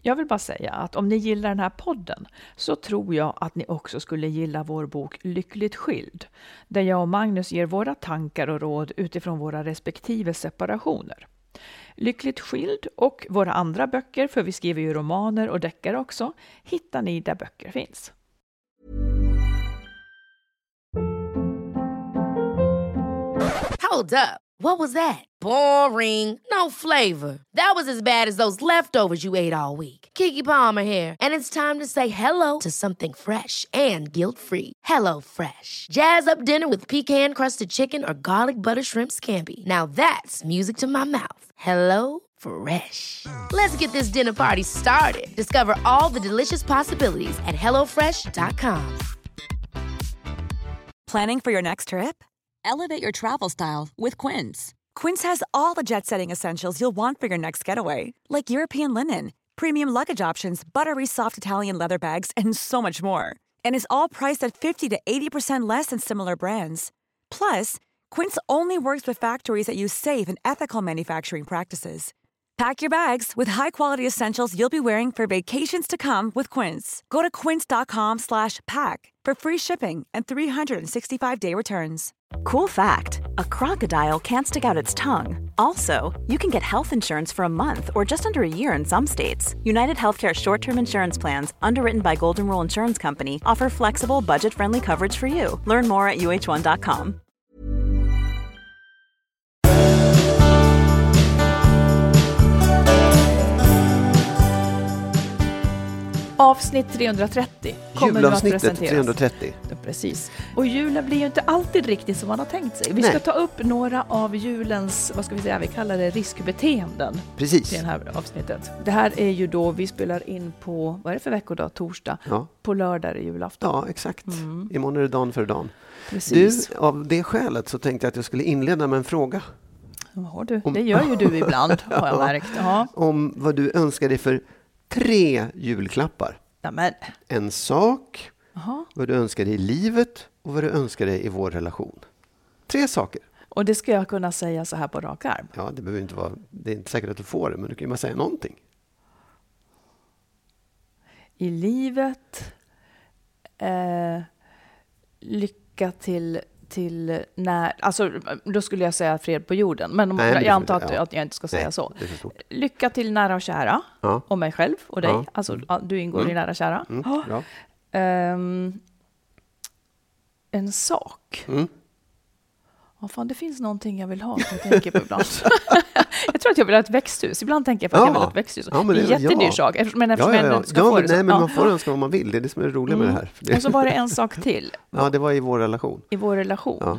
Jag vill bara säga att om ni gillar den här podden så tror jag att ni också skulle gilla vår bok Lyckligt skild, där jag och Magnus ger våra tankar och råd utifrån våra respektive separationer. Lyckligt skild och våra andra böcker, för vi skriver ju romaner och deckare också, hittar ni där böcker finns. Hold up. What was that? Boring. No flavor. That was as bad as those leftovers you ate all week. Keke Palmer here, and it's time to say hello to something fresh and guilt-free. Hello Fresh. Jazz up dinner with pecan-crusted chicken or garlic butter shrimp scampi. Now that's music to my mouth. Hello Fresh. Let's get this dinner party started. Discover all the delicious possibilities at hellofresh.com. Planning for your next trip? Elevate your travel style with Quince. Quince has all the jet-setting essentials you'll want for your next getaway, like European linen, premium luggage options, buttery soft Italian leather bags, and so much more. And is all priced at 50 to 80% less than similar brands. Plus, Quince only works with factories that use safe and ethical manufacturing practices. Pack your bags with high-quality essentials you'll be wearing for vacations to come with Quince. Go to quince.com/pack for free shipping and 365-day returns. Cool fact, a crocodile can't stick out its tongue. Also, you can get health insurance for a month or just under a year in some states. United Healthcare short-term insurance plans, underwritten by Golden Rule Insurance Company, offer flexible, budget-friendly coverage for you. Learn more at uh1.com. Avsnitt 330 kommer nu att presenteras. 330. Ja, precis. Och julen blir ju inte alltid riktigt som man har tänkt sig. Vi ska ta upp några av julens, vad ska vi säga, vi kallar det riskbeteenden. Precis. I det här avsnittet. Det här är ju då, vi spelar in på, vad är det för veckodag? Torsdag. Ja. På lördag är julafton. Ja, exakt. Imorgon är det dagen för dagen. Precis. Du, av det skälet så tänkte jag att jag skulle inleda med en fråga. Ja, det gör ju du ibland, har jag märkt. Ja. Om vad du önskar dig för 3 julklappar. Amen. En sak, vad du önskar dig i livet och vad du önskar dig i vår relation. 3 saker. Och det ska jag kunna säga så här på rak arm. Ja, det behöver inte vara, det är inte säkert att du får det, men du kan ju bara säga någonting. I livet, lycka till när, alltså då skulle jag säga fred på jorden, men jag antar att jag inte ska säga så. Lycka till nära och kära, och mig själv och dig, alltså du ingår i nära och kära. En sak. Ja, fan, det finns någonting jag vill ha, jag tänker på ibland. Jag tror att jag vill ha ett växthus. Ibland tänker jag på att jag vill ha ett växthus. Det är en jättedyr sak. Men eftersom jag inte ska få det så. Nej, men man får önska vad man vill. Det är det som är roligt med det här. Och så var det en sak till. Ja, det var i vår relation. I vår relation. Ja.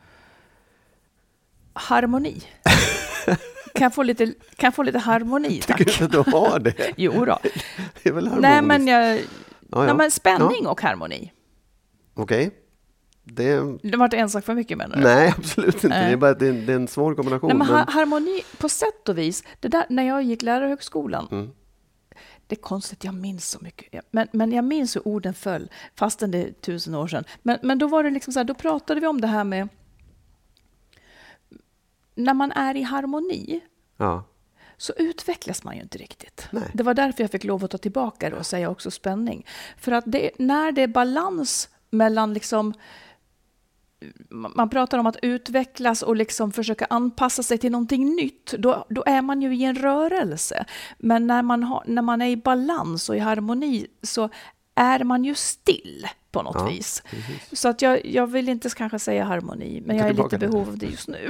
Harmoni. Kan jag få lite harmoni, tack? Tycker du att du har det? Jo då. Det är väl harmoniskt. Nej, men spänning och harmoni. Okej. Det var inte en sak för mycket, menar du? Nej, absolut inte. Det är bara det är en svår kombination. Nej, men harmoni på sätt och vis. Det där, när jag gick lärarhögskolan, det är konstigt, jag minns så mycket. Men jag minns hur orden föll, fastän det är 1000 år sedan. Men då var det liksom så här, då pratade vi om det här med när man är i harmoni. Ja. Så utvecklas man ju inte riktigt. Nej. Det var därför jag fick lov att ta tillbaka det och säga också spänning. För att när det är balans mellan liksom, man pratar om att utvecklas och liksom försöka anpassa sig till någonting nytt, då är man ju i en rörelse. Men när man är i balans och i harmoni så är man ju still på något vis. Precis. Så att jag vill inte kanske säga harmoni, men jag är lite behov av det just nu.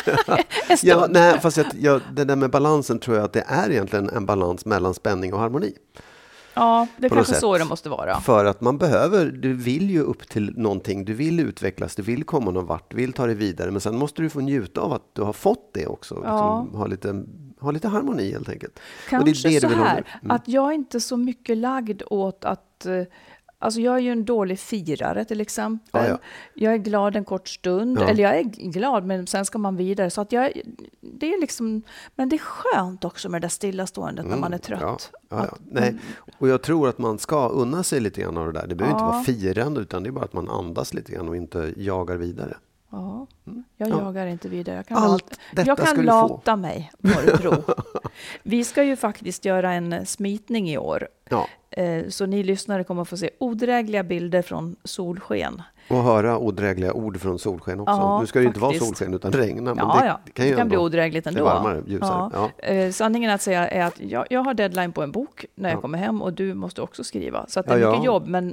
Det där med balansen tror jag att det är egentligen en balans mellan spänning och harmoni. Ja, det är kanske så det måste vara. För att du vill ju upp till någonting, du vill utvecklas, du vill komma någon vart, du vill ta dig vidare, men sen måste du få njuta av att du har fått det också. Ja. Liksom, ha lite harmoni helt enkelt. Kanske och det är det så här, att jag är inte så mycket lagd åt att... Alltså jag är ju en dålig firare till exempel. Ja. Jag är glad en kort stund. Ja. Eller jag är glad, men sen ska man vidare. Så att det är liksom, men det är skönt också med det där stillaståendet när man är trött. Ja. Nej. Och jag tror att man ska unna sig lite grann av det där. Det behöver inte vara firande, utan det är bara att man andas lite grann och inte jagar vidare. Ja, jag jagar inte vidare. Jag kan lata mig, Norrbro. Vi ska ju faktiskt göra en smitning i år. Ja. Så ni lyssnare kommer att få se odrägliga bilder från solsken. Och höra odrägliga ord från solsken också. Ja, nu ska det inte vara solsken utan regna. Men det kan bli odrägligt ändå. Det är varmare, ljusare. Ja. Sanningen att säga är att jag har deadline på en bok när jag kommer hem och du måste också skriva. Så att det är mycket jobb. Men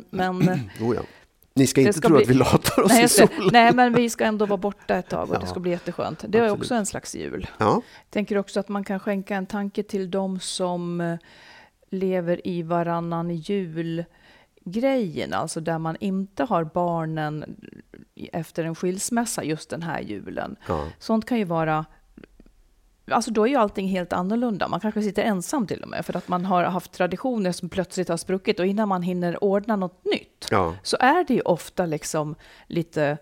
Ni ska inte tro att vi latar oss i solen. Nej, men vi ska ändå vara borta ett tag och det ska bli jätteskönt. Det är också en slags jul. Ja. Tänker också att man kan skänka en tanke till de som lever i varannan julgrejen, alltså där man inte har barnen efter en skilsmässa just den här julen. Ja. Sånt kan ju vara, alltså då är ju allting helt annorlunda. Man kanske sitter ensam till och med för att man har haft traditioner som plötsligt har spruckit och innan man hinner ordna något nytt så är det ju ofta liksom lite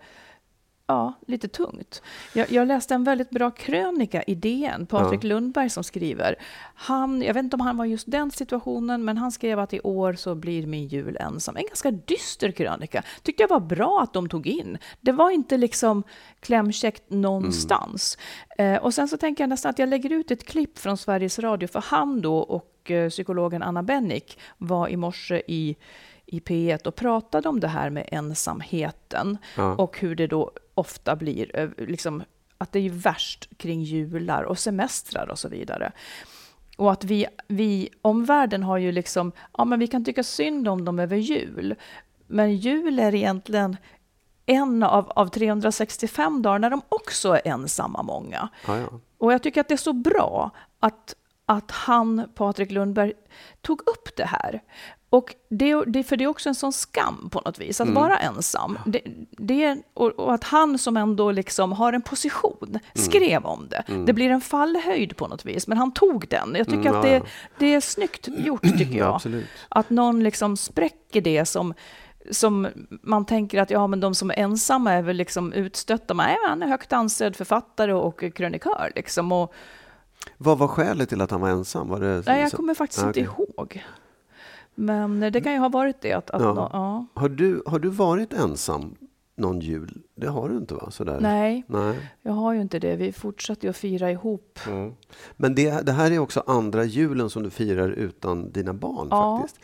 tungt. Jag läste en väldigt bra krönika i DN, Patrik Lundberg som skriver. Jag vet inte om han var just den situationen, men han skrev att i år så blir min jul ensam. En ganska dyster krönika. Tyckte jag var bra att de tog in. Det var inte liksom klämkäckt någonstans. Och sen så tänker jag nästan att jag lägger ut ett klipp från Sveriges Radio, för han då och psykologen Anna Bennick var i morse i P1 och pratade om det här med ensamheten och hur det då ofta blir liksom, att det är värst kring jular och semestrar och så vidare. Och att vi omvärlden har ju liksom, men vi kan tycka synd om dem över jul. Men jul är egentligen en av 365 dagar när de också är ensamma många. Och jag tycker att det är så bra att Patrik Lundberg tog upp det här. Och det är också en sån skam på något vis att vara ensam. Och att han som ändå liksom har en position skrev om det. Det blir en fallhöjd på något vis, men han tog den. Jag tycker att det är snyggt gjort, tycker jag. Att någon liksom spräcker det som man tänker att men de som är ensamma är väl liksom utstötta. Nej, han är högt ansedd författare och krönikör liksom. Och vad var skälet till att han var ensam? Nej, jag kommer faktiskt inte ihåg. Men det kan ju ha varit det. Har du varit ensam någon jul? Det har du inte, va? Sådär. Nej, jag har ju inte det. Vi fortsätter ju att fira ihop. Men det här är också andra julen som du firar utan dina barn faktiskt.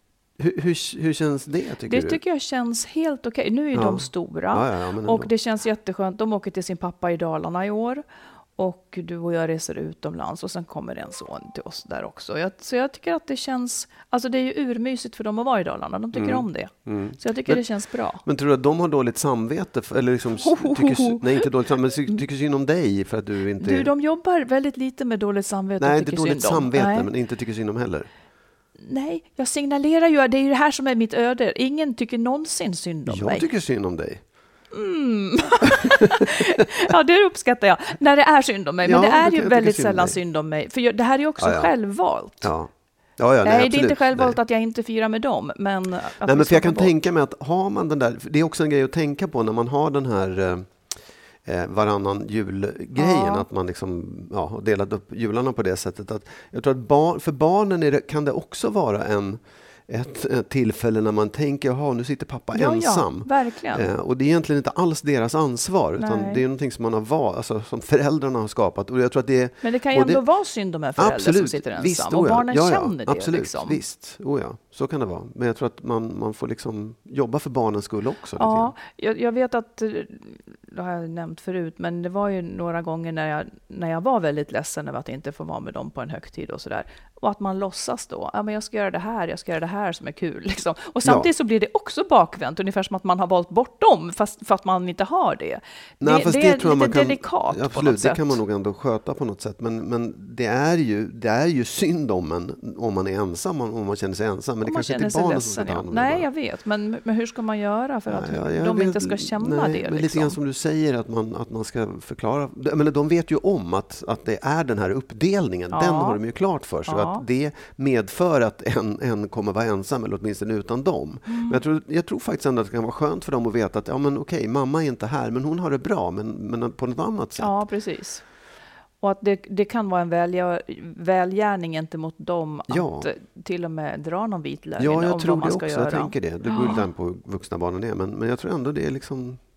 Hur känns det, tycker du? Det tycker jag känns helt okej. Nu är de stora och det känns jätteskönt. De åker till sin pappa i Dalarna i år. Och du och jag reser utomlands och sen kommer en son till oss där också. Så jag tycker att det känns, alltså det är ju urmysigt för dem att vara i Dalarna. De tycker om det. Så jag tycker det känns bra. Men tror du att de har dåligt samvete? Eller liksom nej, inte dåligt samvete, men tycker synd om dig för att du inte... de jobbar väldigt lite med dåligt samvete. Nej, inte dåligt samvete, men inte tycker synd om heller. Nej, jag signalerar ju, det är ju det här som är mitt öde. Ingen tycker någonsin synd om mig. Jag tycker synd om dig. Ja, det uppskattar jag. När det är synd om mig. Men det är ju väldigt sällan synd om mig. För det här är ju också självvalt. Nej, det är inte självvalt att jag inte firar med dem. Men för jag kan tänka mig att har man den där... Det är också en grej att tänka på när man har den här varannan julgrejen. Att man liksom har delat upp jularna på det sättet. Att jag tror att för barnen kan det också vara ett tillfälle när man tänker, nu sitter pappa ensam. Verkligen. Och det är egentligen inte alls deras ansvar, utan det är någonting som man har som föräldrarna har skapat. Och jag tror att men det kan ju ändå vara synd om föräldrar som sitter ensam. Visst, och barnen känner det. Absolut, liksom. Visst. Så kan det vara. Men jag tror att man får liksom jobba för barnens skull också. Ja, jag vet att, det har jag nämnt förut, men det var ju några gånger när jag var väldigt ledsen över att inte få vara med dem på en högtid och sådär. Och att man låtsas då, men jag ska göra det här som är kul. Liksom. Och samtidigt så blir det också bakvänt, ungefär som att man har valt bort dem, för att man inte har det. Det är tror jag lite delikat absolut, på något sätt. Det kan man nog ändå sköta på något sätt. Men det är ju synd om man är ensam, om man känner sig ensam. Men det kanske inte är barnen som ska ta hand om det. Nej, jag vet. Men hur ska man göra för att de inte ska känna det? Men lite grann som du säger, att man ska förklara. Men de vet ju om att det är den här uppdelningen. Den har de ju klart för sig. Att det medför att en kommer vara ensam, eller åtminstone utan dem. Men jag tror faktiskt ändå att det kan vara skönt för dem att veta att okej, mamma är inte här, men hon har det bra, men på något annat sätt. Ja, precis. Och att det kan vara en välgärning gentemot dem att till och med dra någon vit lögn om vad man ska göra. Jag tänker det. Det går ju den på vuxna barnen är, men jag tror ändå det är liksom...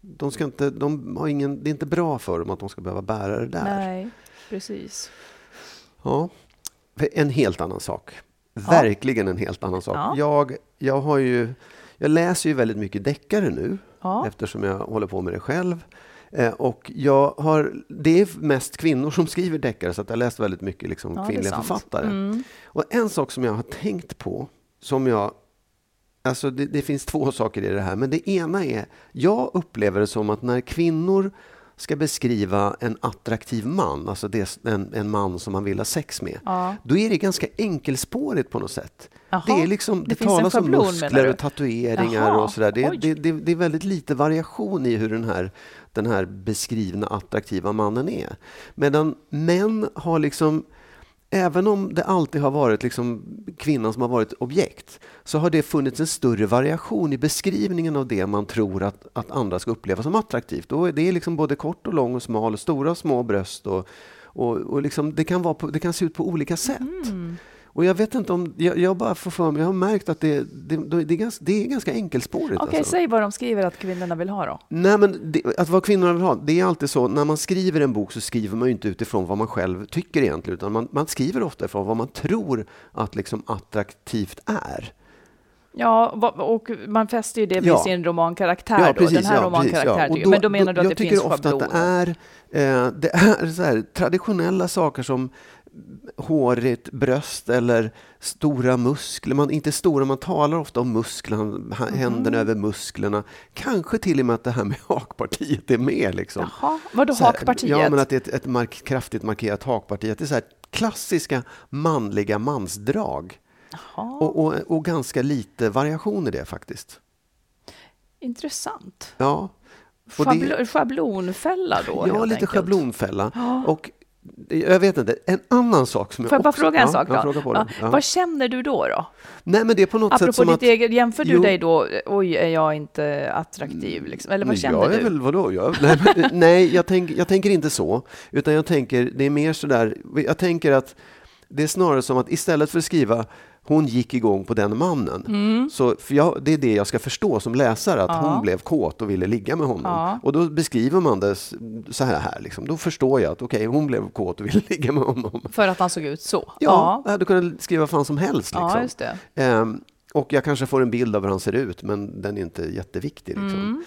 det är inte bra för dem att de ska behöva bära det där. Nej, precis. Ja, en helt annan sak. Verkligen en helt annan sak. Ja. Jag läser ju väldigt mycket deckare nu eftersom jag håller på med det själv. Och det är mest kvinnor som skriver deckare, så att jag har läst väldigt mycket liksom kvinnliga författare. Och en sak som jag har tänkt på, det finns två saker i det här, men det ena är, jag upplever det som att när kvinnor ska beskriva en attraktiv man, alltså en man som man vill ha sex med, då är det ganska enkelspårigt på något sätt. Det är liksom, det talas om muskler och tatueringar och sådär. Det är väldigt lite variation i hur den här beskrivna attraktiva mannen är. Medan män har liksom, även om det alltid har varit liksom kvinnan som har varit objekt, så har det funnits en större variation i beskrivningen av det man tror att andra ska uppleva som attraktivt. Och det är liksom både kort och lång och smal, och stora och små bröst, och liksom det kan se ut på olika sätt. Och jag vet inte om, jag bara får för mig, jag har märkt att det är ganska enkelspårigt. Okej, säg vad de skriver att kvinnorna vill ha då. Nej, men att vad kvinnorna vill ha, det är alltid så, när man skriver en bok så skriver man ju inte utifrån vad man själv tycker egentligen, utan man skriver ofta ifrån vad man tror att liksom attraktivt är. Ja, och man fäster ju det vid sin romankaraktär då. Den här romankaraktären. Men då menar du att det finns schabloner? Jag tycker ofta att det är så här, traditionella saker som hårigt bröst eller stora muskler. Inte stora, man talar ofta om musklerna, händerna över musklerna. Kanske till och med att det här med hakpartiet är med. Liksom. Jaha, vadå hakpartiet? Ja, men att det är ett kraftigt markerat hakparti. Det är så här klassiska manliga mansdrag. Och ganska lite variation i det faktiskt. Intressant. Ja. Schablonfälla då? Ja, lite schablonfälla. Och jag vet inte, en annan sak som får jag bara fråga en sak då? Vad känner du då? Nej, men det är på något apropå sätt som ditt eget, jämför du dig då, är jag inte attraktiv liksom? Eller vad känner du? Väl, vadå? Nej, jag tänker inte så, utan jag tänker, det är mer så där, jag tänker att det är snarare som att istället för att skriva hon gick igång på den mannen. Så det är det jag ska förstå som läsare, att hon blev kåt och ville ligga med honom. Och då beskriver man det så här liksom. Då förstår jag att hon blev kåt och ville ligga med honom. För att han såg ut så? Ja, du kunde skriva fan som helst. Liksom. Ja, just det. Och jag kanske får en bild av hur han ser ut, men den är inte jätteviktig. Liksom.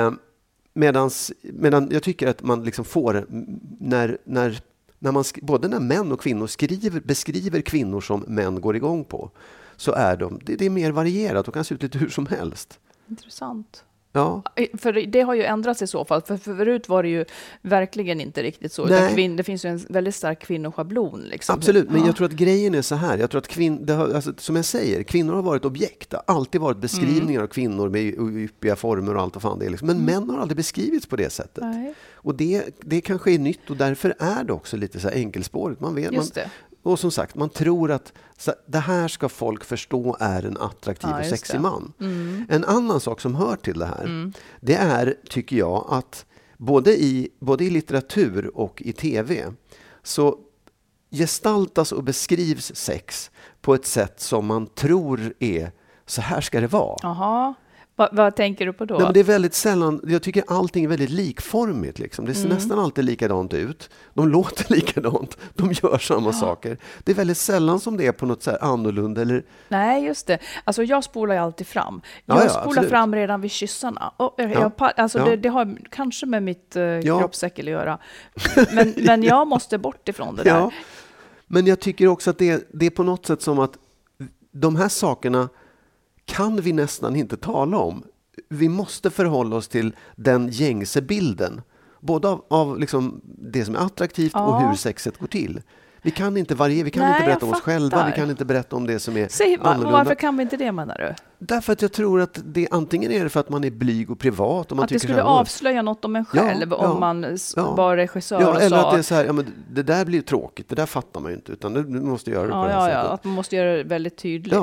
Medan jag tycker att man liksom får, när man både när män och kvinnor beskriver kvinnor som män går igång på, så är det är mer varierat och kan se ut lite hur som helst. Intressant. Ja. För det har ju ändrats i så fall. För förut var det ju verkligen inte riktigt så. Det finns ju en väldigt stark kvinnoschablon. Liksom. Absolut, men jag tror att grejen är så här. Jag tror att som jag säger, kvinnor har varit objekt. Det har alltid varit beskrivningar av kvinnor med yppiga former och allt vad fan det är. Liksom. Men män har aldrig beskrivits på det sättet. Nej. Och det kanske är nytt, och därför är det också lite så här enkelspårigt. Man vet, och som sagt, man tror att det här ska folk förstå är en attraktiv och sexig man. En annan sak som hör till det här, det är, tycker jag, att både i litteratur och i tv så gestaltas och beskrivs sex på ett sätt som man tror är så här ska det vara. Aha. Vad tänker du på då? Nej, men det är väldigt sällan, jag tycker allting är väldigt likformigt. Liksom. Det ser nästan alltid likadant ut. De låter likadant. De gör samma saker. Det är väldigt sällan som det är på något så här annorlunda. Eller... Nej, just det. Alltså jag spolar ju alltid fram. Jag spolar fram redan vid kyssarna. Det har kanske med mitt kroppsäckel att göra. Men jag måste bort ifrån det där. Ja. Men jag tycker också att det är på något sätt som att de här sakerna kan vi nästan inte tala om. Vi måste förhålla oss till den gängse bilden. Både av liksom det som är attraktivt och hur sexet går till. Vi kan inte inte berätta om oss själva. Vi kan inte berätta om det som är annorlunda. Varför kan vi inte det, menar du? Därför att jag tror att det antingen är det för att man är blyg och privat. Och man att det skulle avslöja något om en själv om man var regissör och eller sa... att det är så här, det där blir tråkigt. Det där fattar man ju inte. Utan du måste göra det på det här sättet. Att man måste göra det väldigt tydligt.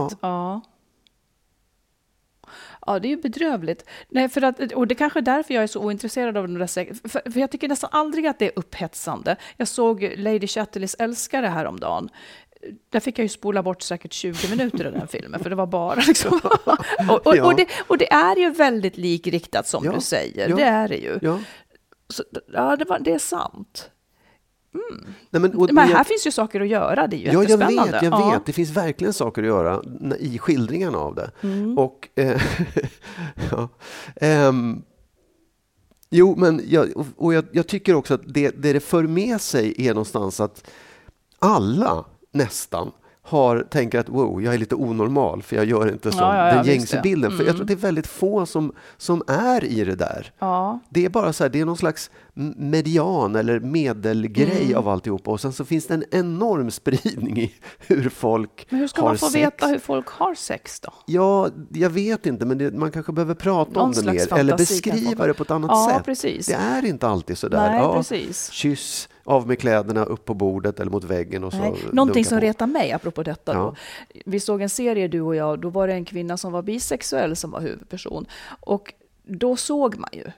Ja, det är ju bedrövligt. Nej, och det är kanske därför jag är så ointresserad av den där för jag tycker nästan aldrig att det är upphetsande. Jag såg Lady Chatterleys älskare häromdagen. där fick jag ju spola bort säkert 20 minuter i den filmen, för det var bara liksom... och det är ju väldigt likriktat som du säger, det är det ju. Ja. Så, det är sant. Men här finns ju saker att göra, det är ju jättespännande. Jag vet, det finns verkligen saker att göra i skildringarna av det. Och jo, men jag tycker också att det för med sig är någonstans att alla nästan tänker att wow, jag är lite onormal för jag gör inte som den gängse bilden. För jag tror att det är väldigt få som är i det där. Ja. Det är bara så här, det är någon slags median eller medelgrej av alltihopa. Och sen så finns det en enorm spridning i hur folk har sex. Men hur ska man få veta hur folk har sex då? Ja, jag vet inte, men man kanske behöver prata om det mer. Eller beskriva det på ett annat sätt. Precis. Det är inte alltid så där. Nej, precis. Kyss, av med kläderna, upp på bordet eller mot väggen. Och så någonting som retar mig apropå detta då. Vi såg en serie, du och jag, då var det en kvinna som var bisexuell som var huvudperson. Och då såg man ju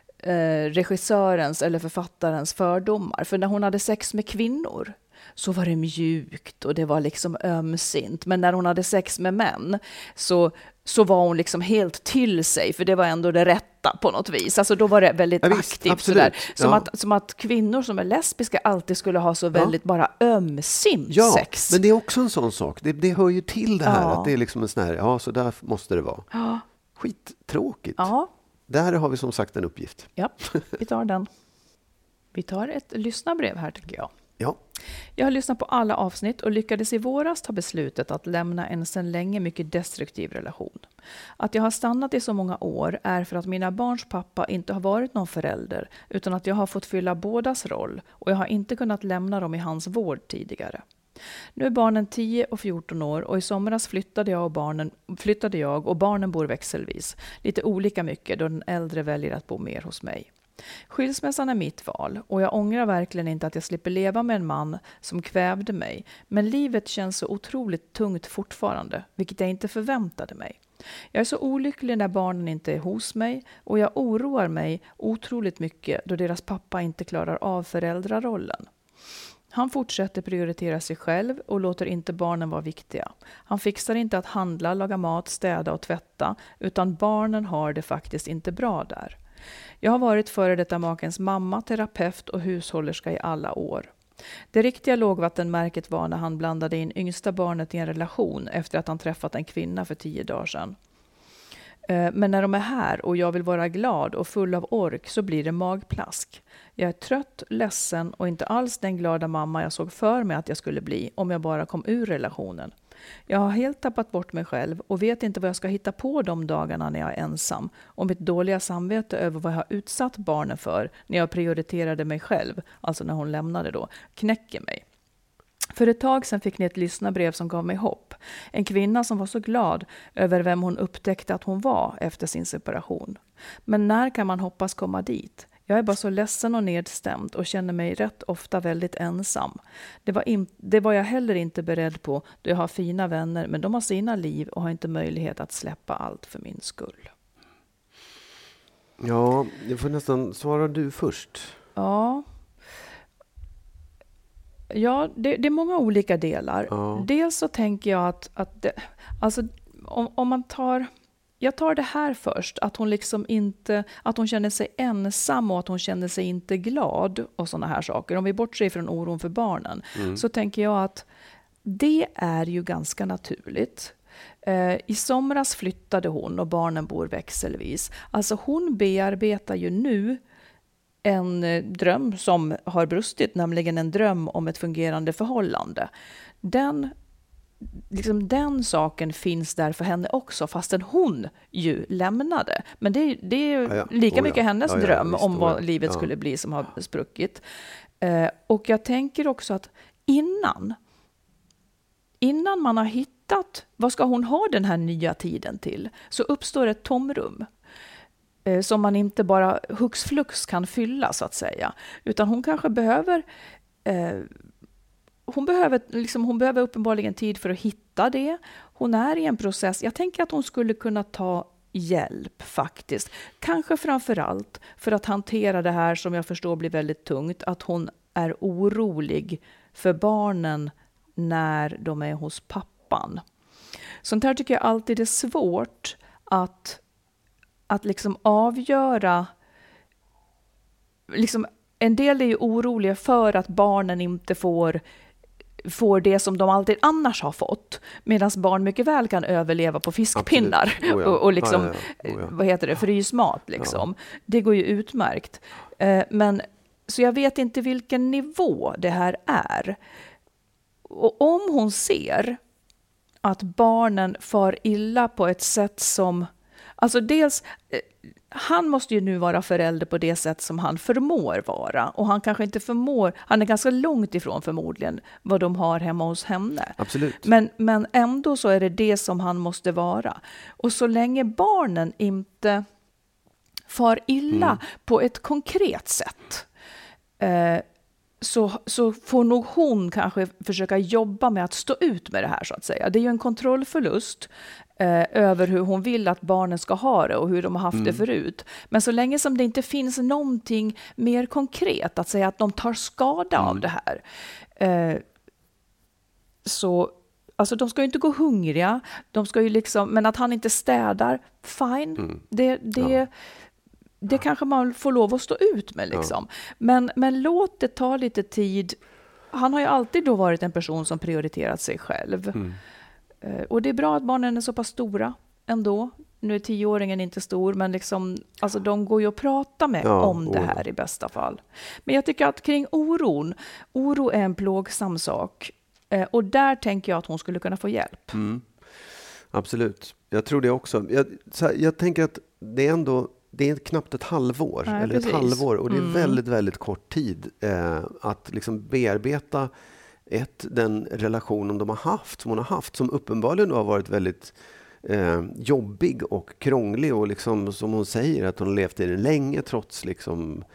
regissörens eller författarens fördomar. För när hon hade sex med kvinnor så var det mjukt och det var liksom ömsint. Men när hon hade sex med män så var hon liksom helt till sig, för det var ändå det rätta på något vis. Alltså då var det väldigt aktivt. Sådär. Som att kvinnor som är lesbiska alltid skulle ha så väldigt bara ömsint sex. Men det är också en sån sak. Det hör ju till det här att det är liksom en sån här, så där måste det vara. Ja. Skittråkigt. Ja. Där har vi som sagt en uppgift. Ja, vi tar den. Vi tar ett lyssnarbrev här tycker jag. Ja. Jag har lyssnat på alla avsnitt och lyckades i våras ta beslutet att lämna en sedan länge mycket destruktiv relation. Att jag har stannat i så många år är för att mina barns pappa inte har varit någon förälder, utan att jag har fått fylla bådas roll och jag har inte kunnat lämna dem i hans vård tidigare. Nu är barnen 10 och 14 år och i somras flyttade jag och barnen bor växelvis. Lite olika mycket då den äldre väljer att bo mer hos mig. Skilsmässan är mitt val och jag ångrar verkligen inte att jag slipper leva med en man som kvävde mig. Men livet känns så otroligt tungt fortfarande, vilket jag inte förväntade mig. Jag är så olycklig när barnen inte är hos mig och jag oroar mig otroligt mycket då deras pappa inte klarar av föräldrarollen. Han fortsätter prioritera sig själv och låter inte barnen vara viktiga. Han fixar inte att handla, laga mat, städa och tvätta, utan barnen har det faktiskt inte bra där. Jag har varit före detta makens mamma, terapeut och hushållerska i alla år. Det riktiga lågvattenmärket var när han blandade in yngsta barnet i en relation efter att han träffat en kvinna för 10 dagar sedan. Men när de är här och jag vill vara glad och full av ork så blir det magplask. Jag är trött, ledsen och inte alls den glada mamma jag såg för mig att jag skulle bli om jag bara kom ur relationen. Jag har helt tappat bort mig själv och vet inte vad jag ska hitta på de dagarna när jag är ensam. Och mitt dåliga samvete över vad jag har utsatt barnen för när jag prioriterade mig själv, alltså när hon lämnade då, knäcker mig. För ett tag sedan fick ni ett lyssnarbrev som gav mig hopp. En kvinna som var så glad över vem hon upptäckte att hon var efter sin separation. Men när kan man hoppas komma dit? Jag är bara så ledsen och nedstämd och känner mig rätt ofta väldigt ensam. Det var jag heller inte beredd på då jag har fina vänner, men de har sina liv och har inte möjlighet att släppa allt för min skull. Ja, jag får nästan svara du först. Ja, det är många olika delar. Ja. Dels så tänker jag att det, alltså, om man tar... Jag tar det här först, att hon liksom inte, att hon känner sig ensam och att hon känner sig inte glad och såna här saker. Om vi bortser från oron för barnen så tänker jag att det är ju ganska naturligt. I somras flyttade hon och barnen bor växelvis. Alltså hon bearbetar ju nu en dröm som har brustit, nämligen en dröm om ett fungerande förhållande. Den saken finns där för henne också, fastän hon ju lämnade. Men det är ju lika mycket hennes dröm om vad livet skulle bli som har spruckit. Och jag tänker också att innan man har hittat vad ska hon ha den här nya tiden till, så uppstår ett tomrum som man inte bara hux flux kan fylla så att säga. Utan hon kanske behöver... Hon behöver uppenbarligen tid för att hitta det. Hon är i en process. Jag tänker att hon skulle kunna ta hjälp faktiskt. Kanske framförallt för att hantera det här som jag förstår blir väldigt tungt. Att hon är orolig för barnen när de är hos pappan. Sånt här tycker jag alltid är svårt att liksom avgöra. Liksom, en del är ju oroliga för att barnen inte får det som de alltid annars har fått. Medan barn mycket väl kan överleva på fiskpinnar och liksom, frysmat. Liksom. Ja. Det går ju utmärkt. Så jag vet inte vilken nivå det här är. Och om hon ser att barnen far illa på ett sätt som... Alltså dels... Han måste ju nu vara förälder på det sätt som han förmår vara. Och han kanske inte förmår, han är ganska långt ifrån förmodligen vad de har hemma hos henne. Absolut. Men ändå så är det som han måste vara. Och så länge barnen inte far illa på ett konkret sätt så får nog hon kanske försöka jobba med att stå ut med det här så att säga. Det är ju en kontrollförlust över hur hon vill att barnen ska ha det och hur de har haft det förut. Men så länge som det inte finns någonting mer konkret att säga att de tar skada av det här. Så alltså de ska ju inte gå hungriga. De ska ju liksom, men att han inte städar, fine. Det kanske man får lov att stå ut med. Liksom. Men låt det ta lite tid. Han har ju alltid då varit en person som prioriterat sig själv. Och det är bra att barnen är så pass stora ändå. Nu är 10-åringen inte stor, men liksom, alltså de går ju att prata med om det här i bästa fall. Men jag tycker att kring oro är en plågsam sak. Och där tänker jag att hon skulle kunna få hjälp. Absolut. Jag tror det också. Jag tänker att det är knappt ett halvår. Nej, eller precis. ett halvår. Och det är väldigt, väldigt kort tid att liksom bearbeta den relationen de har haft, som hon har haft, som uppenbarligen har varit väldigt jobbig och krånglig, och liksom, som hon säger, att hon har levt i den länge trots liksom,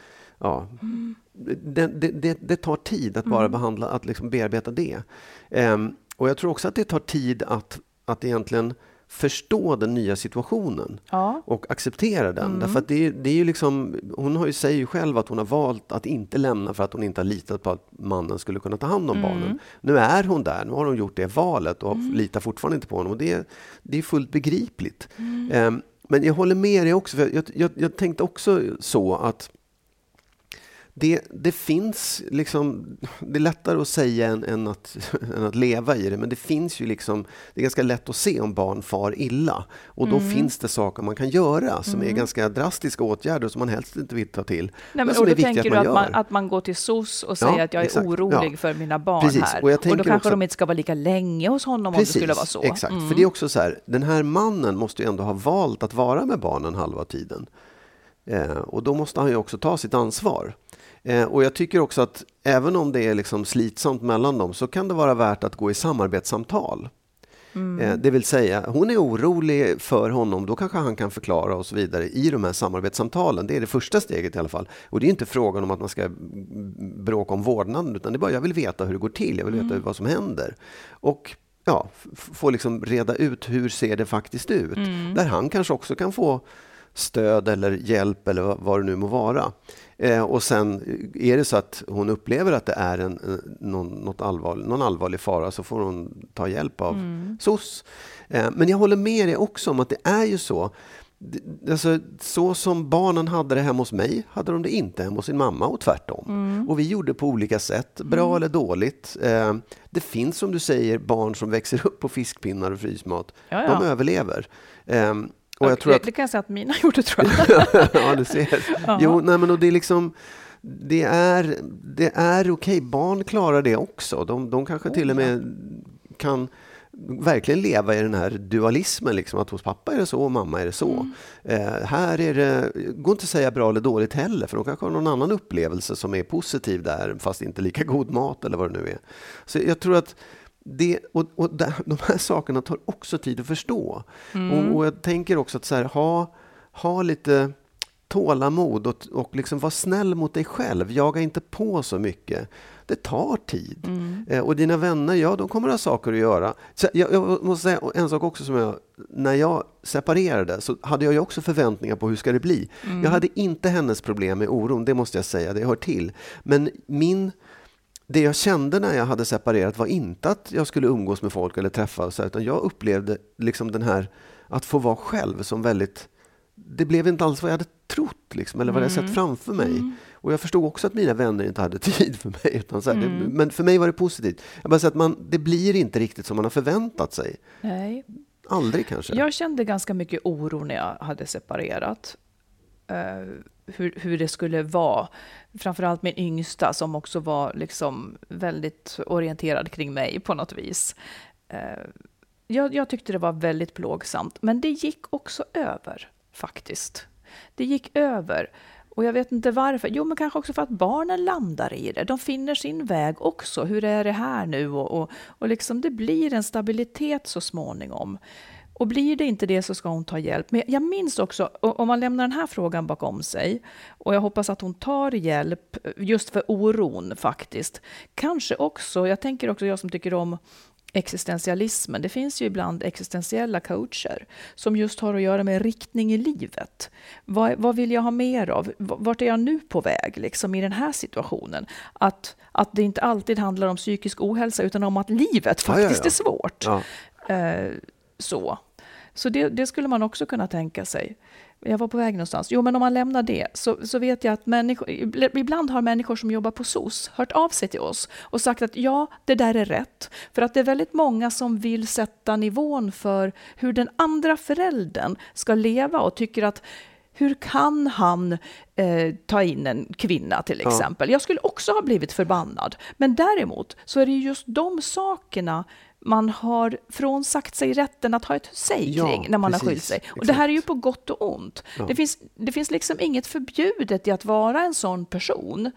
det tar tid att bara behandla, att liksom bearbeta det. Och jag tror också att det tar tid att egentligen förstå den nya situationen och acceptera den. Därför att det är ju liksom, hon säger ju själv att hon har valt att inte lämna för att hon inte har litat på att mannen skulle kunna ta hand om barnen. Nu är hon där, nu har hon gjort det valet och litar fortfarande inte på honom, och det är fullt begripligt. Men jag håller med dig också, för jag tänkte också så att det finns liksom, det är lättare att säga än att leva i det, men det finns ju liksom, det är ganska lätt att se om barn far illa, och då finns det saker man kan göra som är ganska drastiska åtgärder som man helst inte vill ta till. Nej, men och då tänker du att man går till SOS och säger att jag är orolig för mina barn. Precis. Här. Och då kanske de inte ska vara lika länge hos honom. Precis, om det skulle vara så. Exakt, för det är också så här, den här mannen måste ju ändå ha valt att vara med barnen halva tiden. Och då måste han ju också ta sitt ansvar. Och jag tycker också att även om det är liksom slitsamt mellan dem, så kan det vara värt att gå i samarbetssamtal. Det vill säga, hon är orolig för honom, då kanske han kan förklara och så vidare i de här samarbetssamtalen. Det är det första steget i alla fall. Och det är inte frågan om att man ska bråka om vårdnaden, utan det är bara, jag vill veta hur det går till, jag vill veta vad som händer. Och få liksom reda ut hur ser det faktiskt ut. Där han kanske också kan få stöd eller hjälp eller vad det nu må vara. Och sen är det så att hon upplever att det är någon allvarlig fara, så får hon ta hjälp av SOS. Men jag håller med dig också om att det är ju så. Alltså, så som barnen hade det hemma hos mig hade de det inte hemma hos sin mamma, och tvärtom. Och vi gjorde på olika sätt, bra eller dåligt. Det finns, som du säger, barn som växer upp på fiskpinnar och frysmat. De överlever. Och jag tror att... Det kan jag säga att mina gjorde, tror jag. Ja, du ser. Jo, nej, men och det är liksom, det är okej. Barn klarar det också. De kanske till och med kan verkligen leva i den här dualismen, liksom, att hos pappa är det så och mamma är det så. Här är det, går inte att säga bra eller dåligt heller, för de kanske har någon annan upplevelse som är positiv där, fast inte lika god mat eller vad det nu är. Så jag tror att de här sakerna tar också tid att förstå. Och jag tänker också att så här, ha lite tålamod och liksom vara snäll mot dig själv. Jaga inte på så mycket. Det tar tid. Och dina vänner, de kommer att ha saker att göra. Så jag måste säga en sak också, när jag separerade så hade jag ju också förväntningar på hur ska det bli. Jag hade inte hennes problem med oron, det måste jag säga, det hör till. Men det jag kände när jag hade separerat var inte att jag skulle umgås med folk eller träffa, utan jag upplevde liksom den här att få vara själv som väldigt, det blev inte alls vad jag hade trott liksom, eller vad jag sett framför mig. Och jag förstod också att mina vänner inte hade tid för mig, utan så här, men för mig var det positivt. Jag bara säger att det blir inte riktigt som man har förväntat sig. Nej. Aldrig kanske. Jag kände ganska mycket oro när jag hade separerat. Hur det skulle vara. Framförallt min yngsta som också var liksom väldigt orienterad kring mig på något vis. Jag tyckte det var väldigt plågsamt. Men det gick också över faktiskt. Det gick över. Och jag vet inte varför. Jo, men kanske också för att barnen landar i det. De finner sin väg också. Hur är det här nu? Och liksom det blir en stabilitet så småningom. Och blir det inte det så ska hon ta hjälp. Men jag minns också, om man lämnar den här frågan bakom sig. Och jag hoppas att hon tar hjälp just för oron faktiskt. Kanske också, jag tänker också jag som tycker om existentialismen. Det finns ju ibland existentiella coacher som just har att göra med riktning i livet. Vad vill jag ha mer av? Vart är jag nu på väg liksom, i den här situationen? Att det inte alltid handlar om psykisk ohälsa utan om att livet faktiskt är svårt. Ja. Så det skulle man också kunna tänka sig. Jag var på väg någonstans. Jo, men om man lämnar det så vet jag att ibland har människor som jobbar på SOS hört av sig till oss och sagt att ja, det där är rätt. För att det är väldigt många som vill sätta nivån för hur den andra föräldern ska leva och tycker att hur kan han ta in en kvinna till exempel? Jag skulle också ha blivit förbannad. Men däremot så är det just de sakerna man har frånsagt sig rätten att ha ett säg kring när man har skilt sig. Och det här är ju på gott och ont. Ja. Det finns liksom inget förbjudet i att vara en sån person.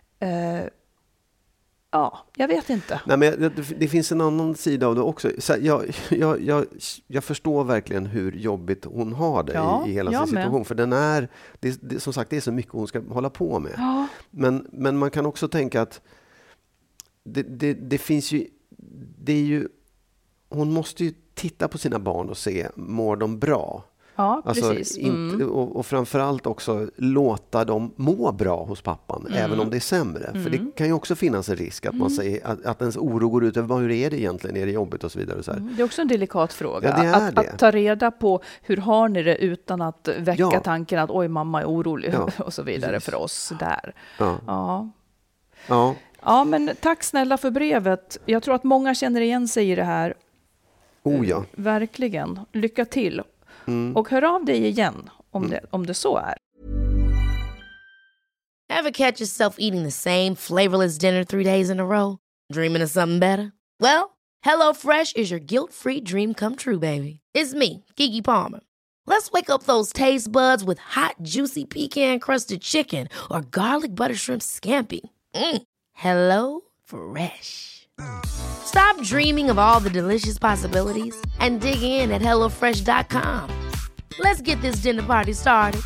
Jag vet inte. Nej, men det finns en annan sida av det också. Så jag förstår verkligen hur jobbigt hon har det i hela sin situation. För den är, som sagt, det är så mycket hon ska hålla på med. Ja. Men man kan också tänka att det finns ju, det är ju, hon måste ju titta på sina barn och se, mår de bra? Ja, precis. Och framförallt också låta dem må bra hos pappan, även om det är sämre. För det kan ju också finnas en risk att man säger att ens oro går ut över hur är det egentligen, är det jobbigt och så vidare. Och så här. Det är också en delikat fråga. Ja, att ta reda på hur har ni det utan att väcka tanken att oj, mamma är orolig och så vidare för oss där. Ja, men tack snälla för brevet. Jag tror att många känner igen sig i det här. Verkligen. Lycka till. Och hör av dig igen om det så är. Ever catch yourself eating the same flavorless dinner 3 days in a row? Dreaming of something better? Well, HelloFresh is your guilt-free dream come true, baby. It's me, Keke Palmer. Let's wake up those taste buds with hot, juicy pecan-crusted chicken or garlic butter shrimp scampi. Hello Fresh. Stop dreaming of all the delicious possibilities and dig in at HelloFresh.com. Let's get this dinner party started.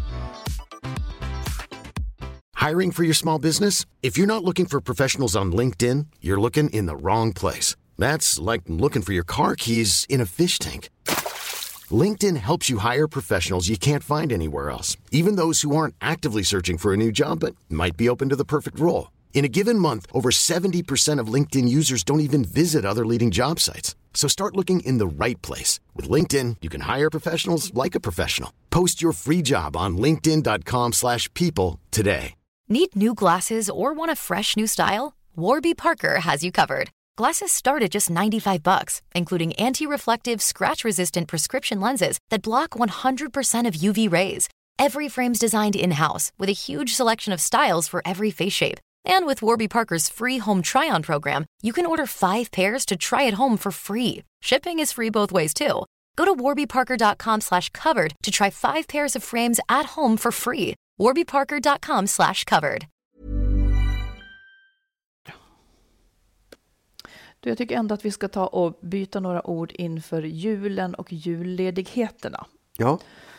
Hiring for your small business? If you're not looking for professionals on LinkedIn, you're looking in the wrong place. That's like looking for your car keys in a fish tank. LinkedIn helps you hire professionals you can't find anywhere else, even those who aren't actively searching for a new job but might be open to the perfect role. In a given month, over 70% of LinkedIn users don't even visit other leading job sites. So start looking in the right place. With LinkedIn, you can hire professionals like a professional. Post your free job on linkedin.com/people today. Need new glasses or want a fresh new style? Warby Parker has you covered. Glasses start at just $95, including anti-reflective, scratch-resistant prescription lenses that block 100% of UV rays. Every frame's designed in-house with a huge selection of styles for every face shape. And with Warby Parker's free home try-on program, you can order 5 pairs to try at home for free. Shipping is free both ways, too. Go to warbyparker.com/covered to try 5 pairs of frames at home for free. warbyparker.com/covered. Jag tycker ändå att vi ska ta och byta några ord inför julen och julledigheterna. Ja.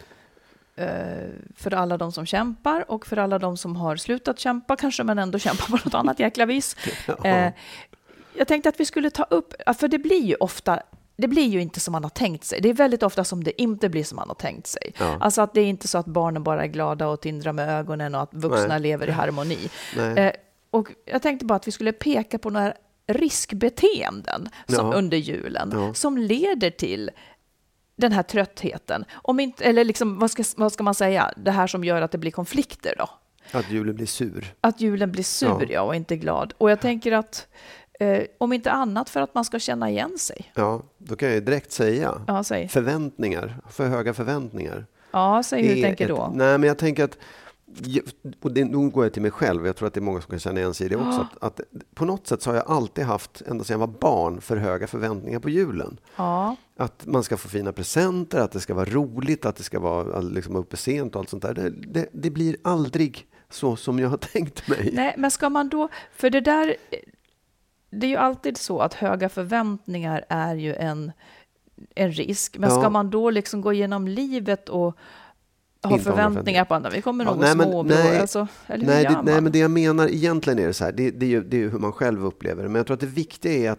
För alla de som kämpar och för alla de som har slutat kämpa kanske, men ändå kämpar på något annat jäkla vis. Jag tänkte att vi skulle ta upp, för det blir ju inte som man har tänkt sig. Det är väldigt ofta som det inte blir som man har tänkt sig. Ja. Alltså att det är inte så att barnen bara är glada och tindrar med ögonen och att vuxna lever i harmoni. Och jag tänkte bara att vi skulle peka på några riskbeteenden under julen som leder till den här tröttheten. Om inte, eller liksom, vad ska man säga? Det här som gör att det blir konflikter då. Att julen blir sur. Att julen blir sur, och inte glad. Och jag tänker att om inte annat för att man ska känna igen sig. Ja, då kan jag direkt säga. Ja, säg. Förväntningar. För höga förväntningar. Ja, säg hur du tänker då. Nej, men jag tänker att och nu går jag till mig själv. Jag tror att det är många som kan känna igen sig i det också. Att på något sätt så har jag alltid haft, ända sedan jag var barn, för höga förväntningar på julen. Ja. Att man ska få fina presenter, att det ska vara roligt, att det ska vara liksom uppe sent och allt sånt där. Det blir aldrig så som jag har tänkt mig. Nej, men ska man då... För det är ju alltid så att höga förväntningar är ju en risk. Men ska man då liksom gå igenom livet och ha förväntningar på andra? Vi kommer nog Nej, men det jag menar egentligen är det så här. Det är ju hur man själv upplever det. Men jag tror att det viktiga är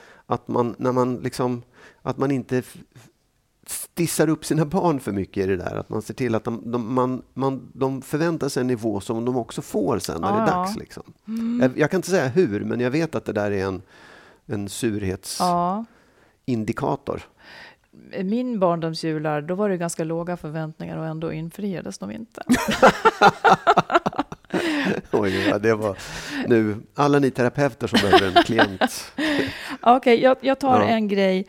att man inte stissar upp sina barn för mycket i det där. Att man ser till att de förväntar sig en nivå som de också får sen när det är dags. Liksom. Jag kan inte säga hur, men jag vet att det där är en surhetsindikator. Min barndomsjular, då var det ganska låga förväntningar och ändå infriades de inte. Oj, det var nu alla ni terapeuter som behöver en klient. Okej, jag tar en grej.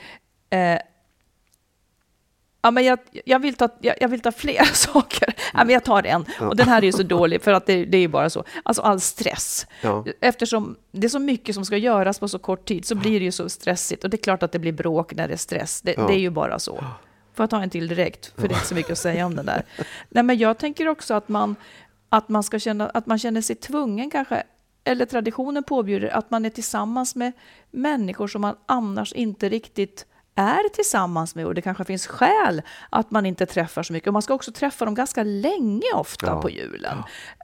Men jag vill ta flera saker. Men jag tar en. Och den här är ju så dålig för att det är ju bara så. Alltså all stress. Ja. Eftersom det är så mycket som ska göras på så kort tid så blir det ju så stressigt. Och det är klart att det blir bråk när det är stress. Det är ju bara så. Får jag ta en till direkt? För det är inte så mycket att säga om den där. Nej, men jag tänker också att man ska känna att man känner sig tvungen kanske. Eller traditionen påbjuder att man är tillsammans med människor som man annars inte riktigt är tillsammans med, och det kanske finns skäl att man inte träffar så mycket. Och man ska också träffa dem ganska länge ofta på julen.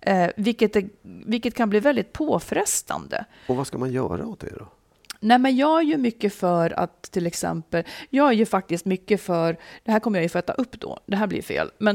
Vilket kan bli väldigt påfrestande. Och vad ska man göra åt det då? Nej, men jag är ju mycket för att till exempel, jag är ju faktiskt mycket för, det här kommer jag ju få äta upp då, det här blir fel, men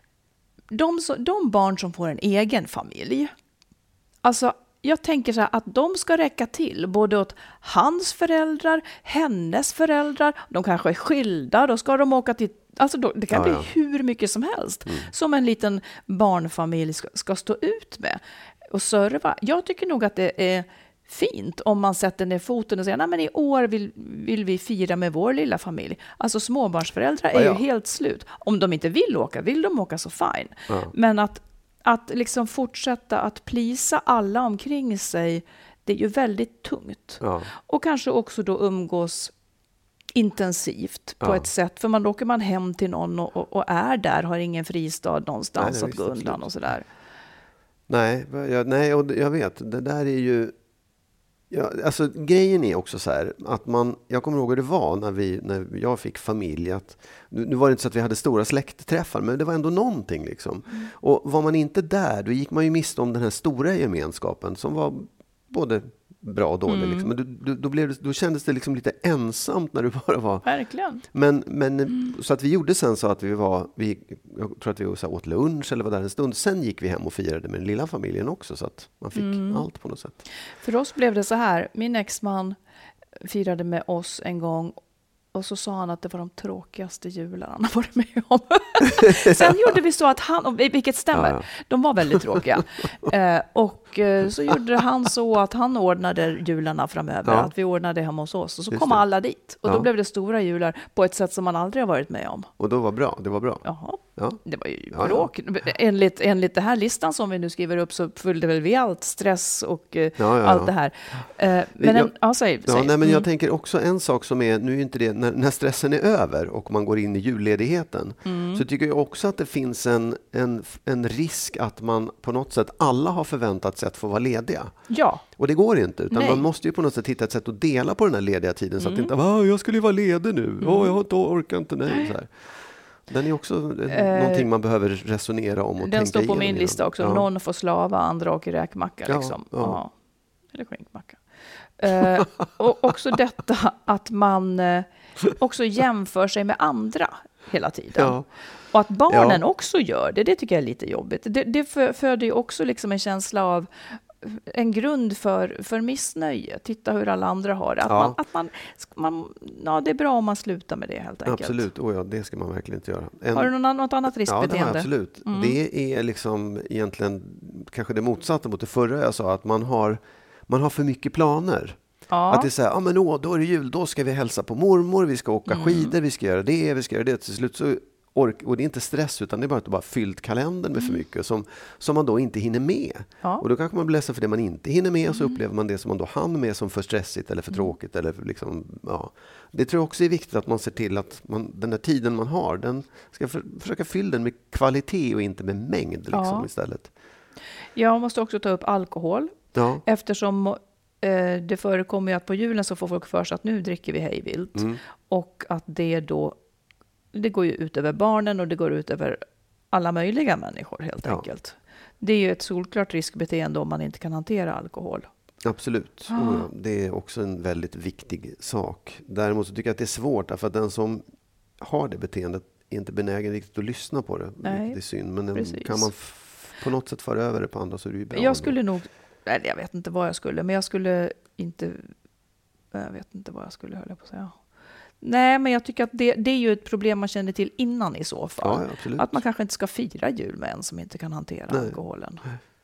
de barn som får en egen familj, alltså jag tänker så här att de ska räcka till både åt hans föräldrar, hennes föräldrar. De kanske är skilda, då ska de åka till... Alltså det kan bli hur mycket som helst som en liten barnfamilj ska stå ut med och serva. Jag tycker nog att det är fint om man sätter ner foten och säger nej, men i år vill vi fira med vår lilla familj. Alltså småbarnsföräldrar är ju helt slut. Om de inte vill de åka så fine. Ja. Men att liksom fortsätta att plisa alla omkring sig, det är ju väldigt tungt. Ja. Och kanske också då umgås intensivt på ett sätt. För då åker man hem till någon och är där, har ingen fristad någonstans att gå undan och sådär. Nej, och jag vet, det där är ju... Ja, alltså grejen är också så här att jag kommer ihåg hur det var när jag fick familj, att nu var det inte så att vi hade stora släktträffar, men det var ändå någonting liksom. Och var man inte där, då gick man ju miste om den här stora gemenskapen som var både bra och dålig liksom. Men då kändes det liksom lite ensamt när du bara var. Verkligen. Men så att vi gjorde sen så att jag tror att vi åt lunch eller var där en stund. Sen gick vi hem och firade med den lilla familjen också, så att man fick allt på något sätt. För oss blev det så här. Min exman firade med oss en gång. Och så sa han att det var de tråkigaste jular han har varit med om. Sen gjorde vi så att vilket stämmer, de var väldigt tråkiga. Och så gjorde han så att han ordnade jularna framöver. Att vi ordnade hemma hos oss. Och så kom alla dit. Och då blev det stora jular på ett sätt som man aldrig har varit med om. Och då var det var bra. Jaha. Ja. Det var ju bråk. Enligt den här listan som vi nu skriver upp så följde väl vi allt stress och allt det här. Men jag tänker också en sak som är, nu är inte det, när stressen är över och man går in i julledigheten, så tycker jag också att det finns en risk att man på något sätt, alla har förväntat sig att få vara lediga. Ja. Och det går inte, utan man måste ju på något sätt hitta ett sätt att dela på den här lediga tiden så att det inte, jag skulle ju vara ledig nu, jag orkar inte, nej. Så här. Den är också någonting man behöver resonera om och den står på min lista också. Ja. Någon får slava, andra åker räkmacka. Liksom. Ja. Eller skinkmacka. Och också detta att man också jämför sig med andra hela tiden. Ja. Och att barnen också gör det tycker jag är lite jobbigt. Det föder ju också liksom en känsla av en grund för missnöje. Titta hur alla andra har det. Det är bra om man slutar med det helt enkelt. Absolut, det ska man verkligen inte göra. Har du något annat riskbeteende? Ja, det har jag absolut. Det är liksom egentligen kanske det motsatta mot det förra jag sa, att man har för mycket planer. Ja. Att det är så här, då är det jul, då ska vi hälsa på mormor, vi ska åka skidor, vi ska göra det. Till slut så och det är inte stress, utan det är bara att du bara fyllt kalendern med för mycket som man då inte hinner med. Ja. Och då kanske man blir ledsen för det man inte hinner med, och så upplever man det som man då hann med som för stressigt eller för tråkigt. Eller liksom, Det tror jag också är viktigt, att man ser till att den där tiden man har, den ska försöka fylla den med kvalitet och inte med mängd istället. Jag måste också ta upp alkohol. Ja. Eftersom det förekommer ju att på julen så får folk för sig att nu dricker vi hejvilt. Och att det går ju ut över barnen och det går ut över alla möjliga människor helt enkelt. Det är ju ett solklart riskbeteende om man inte kan hantera alkohol. Absolut. Det är också en väldigt viktig sak. Däremot så tycker jag att det är svårt, för att den som har det beteendet är inte benägen riktigt att lyssna på det. Nej, det är synd. Men kan man på något sätt föra över det på andra, så är det ju bra. Jag vet inte vad jag skulle, men jag vet inte vad jag skulle hålla på att säga. Nej, men jag tycker att det är ju ett problem man känner till innan i så fall. Ja, att man kanske inte ska fira jul med en som inte kan hantera alkoholen.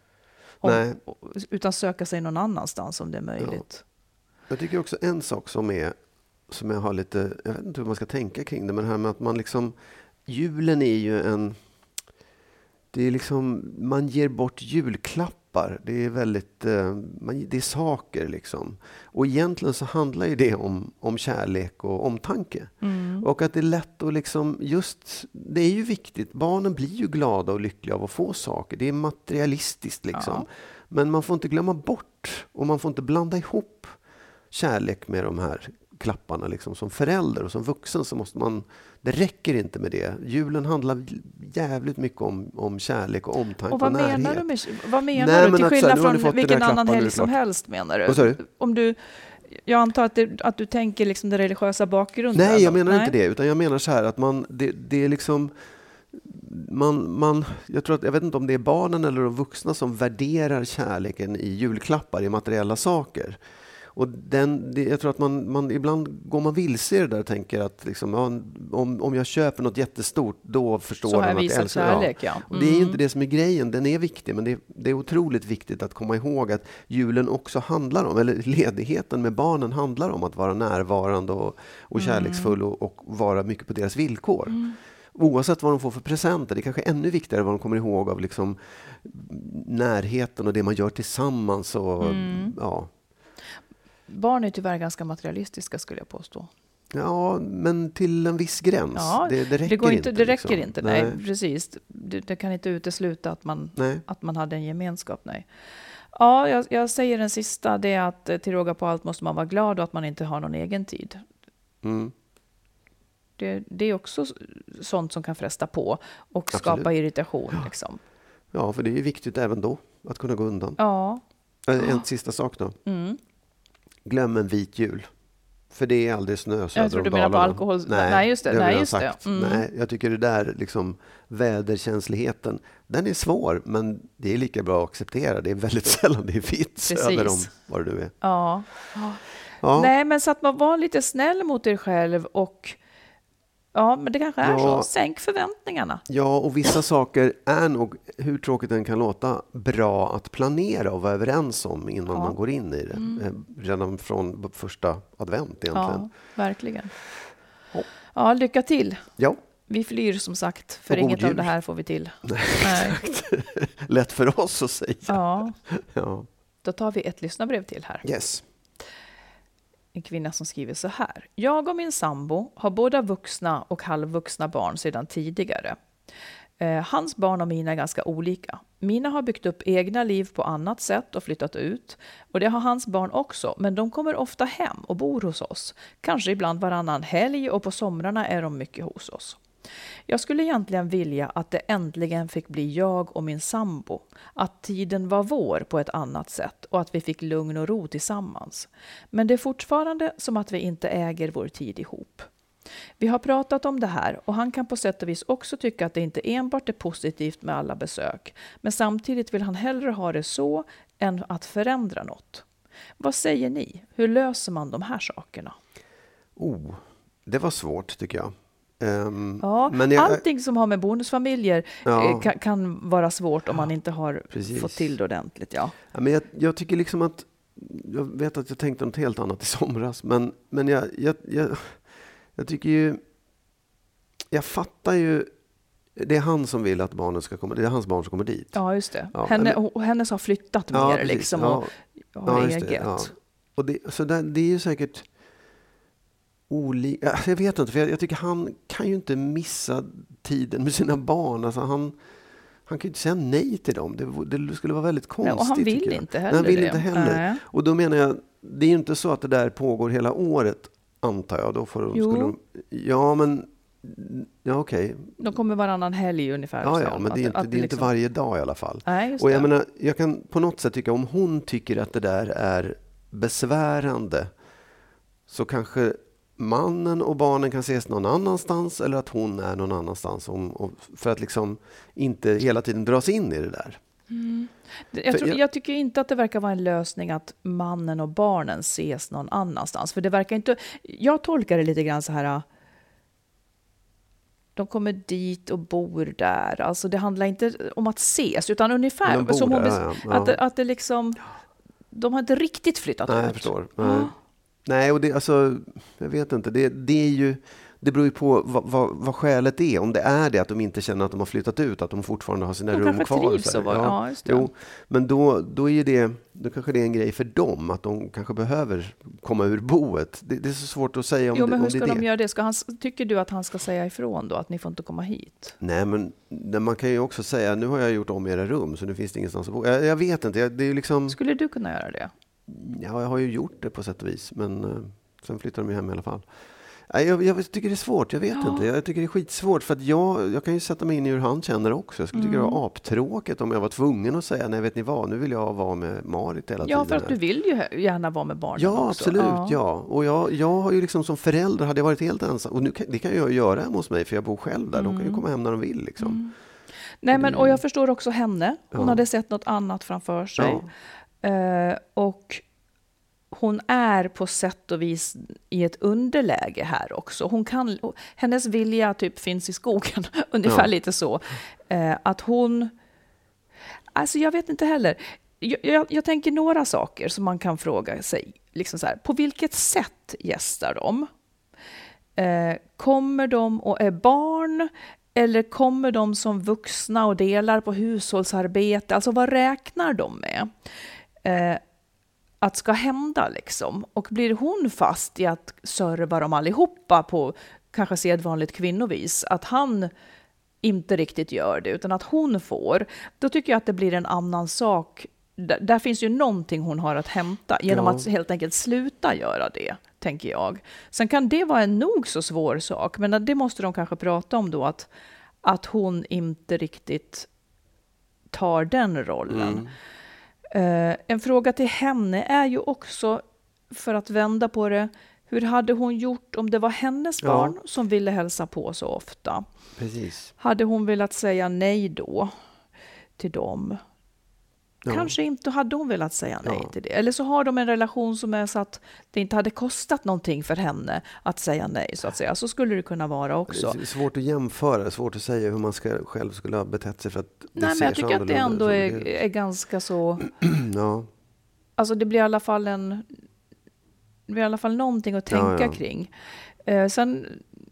Utan söka sig någon annanstans om det är möjligt. Ja. Jag tycker också en sak som jag har lite, jag vet inte hur man ska tänka kring det, men det här med att man liksom, julen är ju det är liksom, man ger bort julklappar. Det är väldigt, det är saker liksom. Och egentligen så handlar ju det om kärlek och omtanke. Och att det är lätt att liksom, det är ju viktigt. Barnen blir ju glada och lyckliga av att få saker. Det är materialistiskt liksom. Ja. Men man får inte glömma bort, och man får inte blanda ihop kärlek med de här klapparna liksom. Som förälder och som vuxen så måste man, det räcker inte med det. Julen handlar jävligt mycket om kärlek och omtanke och närhet. Vad menar du? Till skillnad från vilken annan helg som helst, menar du? Jag antar att du tänker liksom den religiösa bakgrunden. Nej, jag menar inte det, utan jag menar så här att det är liksom jag vet inte om det är barnen eller de vuxna som värderar kärleken i julklappar, i materiella saker. Och jag tror att man ibland går man vilse i det där och tänker att liksom, om jag köper något jättestort, då förstår de att jag älskar kärlek. Ja. Och det är ju inte det som är grejen, den är viktig, men det är otroligt viktigt att komma ihåg att julen också handlar om, eller ledigheten med barnen handlar om att vara närvarande och kärleksfull och vara mycket på deras villkor. Oavsett vad de får för presenter, det är kanske ännu viktigare vad de kommer ihåg av liksom närheten och det man gör tillsammans. Och, Barn är tyvärr ganska materialistiska, skulle jag påstå. Ja, men till en viss gräns. Ja, det räcker inte. Det räcker inte, nej, precis. Det kan inte utesluta att man hade en gemenskap, nej. Ja, jag säger den sista, det är att till råga på allt måste man vara glad och att man inte har någon egen tid. Det är också sånt som kan fresta på och skapa irritation. Liksom. Ja, för det är viktigt även då att kunna gå undan. Ja. En sista sak då. Glöm en vit jul. För det är aldrig snö. Jag tror du menar på alkohol. Nej, just det. Nej, jag tycker det där liksom, väderkänsligheten, den är svår, men det är lika bra att acceptera. Det är väldigt sällan det är vitt söder om vad det nu är. Ja. Nej, men så att man var lite snäll mot er själv och men det kanske är så. Sänk förväntningarna. Ja, och vissa saker är nog, hur tråkigt den kan låta, bra att planera och vara överens om innan man går in i det. Redan från första advent egentligen. Ja, verkligen. Ja, lycka till. Ja. Vi flyr som sagt, för inget av det här får vi till. Nej. Lätt för oss att säga. Ja. Då tar vi ett lyssnarbrev till här. Yes. En kvinna som skriver så här. Jag och min sambo har båda vuxna och halvvuxna barn sedan tidigare. Hans barn och mina är ganska olika. Mina har byggt upp egna liv på annat sätt och flyttat ut. Och det har hans barn också, men de kommer ofta hem och bor hos oss. Kanske ibland varannan helg och på somrarna är de mycket hos oss. Jag skulle egentligen vilja att det äntligen fick bli jag och min sambo. Att tiden var vår på ett annat sätt och att vi fick lugn och ro tillsammans. Men det är fortfarande som att vi inte äger vår tid ihop. Vi har pratat om det här och han kan på sätt och vis också tycka att det inte enbart är positivt med alla besök. Men samtidigt vill han hellre ha det så än att förändra något. Vad säger ni? Hur löser man de här sakerna? Det var svårt tycker jag. Men allting som har med bonusfamiljer kan vara svårt om man inte har fått till det ordentligt. Ja. Men jag tycker liksom att jag vet att jag tänkte något helt annat i somras, men jag tycker ju, jag fattar ju, det är han som vill att barnen ska komma, det är hans barn som kommer dit. Ja, just det. Hennes har flyttat mer precis, liksom och har eget. Ja. Och det är ju säkert olika, jag vet inte, för jag tycker han kan ju inte missa tiden med sina barn. Alltså han kan ju inte säga nej till dem. Det skulle vara väldigt konstigt. Och han vill inte heller. Han vill inte heller. Och då menar jag, det är ju inte så att det där pågår hela året, antar jag. Då okej. De kommer varannan helg ungefär. Ja, men det är inte varje dag i alla fall. Nej, och jag menar, jag kan på något sätt tycka, om hon tycker att det där är besvärande, så kanske mannen och barnen kan ses någon annanstans, eller att hon är någon annanstans, för att liksom inte hela tiden dras in i det där. Jag tycker inte att det verkar vara en lösning att mannen och barnen ses någon annanstans, för det verkar inte, jag tolkar det lite grann så här, de kommer dit och bor där, alltså det handlar inte om att ses, utan ungefär som att det liksom, de har inte riktigt flyttat ut. Jag förstår. Nej, och det, alltså, jag vet inte. Det är ju, det beror ju på vad skälet är. Om det är det att de inte känner att de har flyttat ut, att de fortfarande har sina rum kvar. Just det. Jo, men då är det, då kanske det är en grej för dem att de kanske behöver komma ur boet. Det är så svårt att säga om men hur ska det de göra det? Tycker du att han ska säga ifrån då, att ni får inte komma hit? Nej, men man kan ju också säga, nu har jag gjort om era rum så nu finns det ingenstans att bo. Jag vet inte. Det är liksom... Skulle du kunna göra det? Ja, jag har ju gjort det på sätt och vis, men sen flyttar de hem i alla fall. Jag tycker det är svårt, jag vet inte. Jag tycker det är skitsvårt, för att jag kan ju sätta mig in i hur han känner också. Jag skulle tycka det var aptråkigt om jag var tvungen att säga, nej vet ni vad, nu vill jag vara med Marit hela tiden. Ja, för att du vill ju gärna vara med barnen också. Ja, absolut, ja. Och jag har ju liksom som förälder, hade jag varit helt ensam, och det kan jag göra hemma hos mig, för jag bor själv där. De kan ju komma hem när de vill liksom. Nej, men och jag förstår också henne. Hon hade sett något annat framför sig. Och hon är på sätt och vis i ett underläge här också. Hennes vilja typ finns i skogen, ungefär lite så. Att hon... Alltså jag vet inte heller. Jag tänker några saker som man kan fråga sig. Liksom så här, på vilket sätt gästar de? Kommer de och är barn? Eller kommer de som vuxna och delar på hushållsarbete? Alltså vad räknar de med att ska hända liksom? Och blir hon fast i att serva dem allihopa på kanske sedvanligt kvinnovis, att han inte riktigt gör det utan att hon får, då tycker jag att det blir en annan sak. Där finns ju någonting hon har att hämta genom att helt enkelt sluta göra det, tänker jag. Sen kan det vara en nog så svår sak, men det måste de kanske prata om då, att hon inte riktigt tar den rollen. En fråga till henne är ju också, för att vända på det, hur hade hon gjort om det var hennes barn som ville hälsa på så ofta? Precis. Hade hon velat säga nej då till dem? Kanske inte hade hon velat säga nej till det. Eller så har de en relation som är så att det inte hade kostat någonting för henne att säga nej, så att säga. Så skulle det kunna vara också. Det är svårt att jämföra, svårt att säga hur man själv skulle ha betett sig för att det nej, men jag tycker att det ändå är ganska så... Alltså det blir i alla fall någonting att tänka kring. Sen...